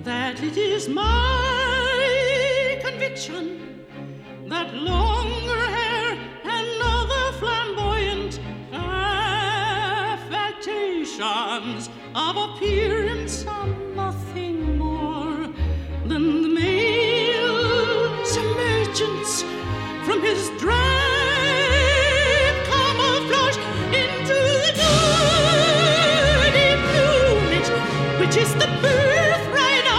that it is my conviction that longer hair and other flamboyant affectations of appearance are nothing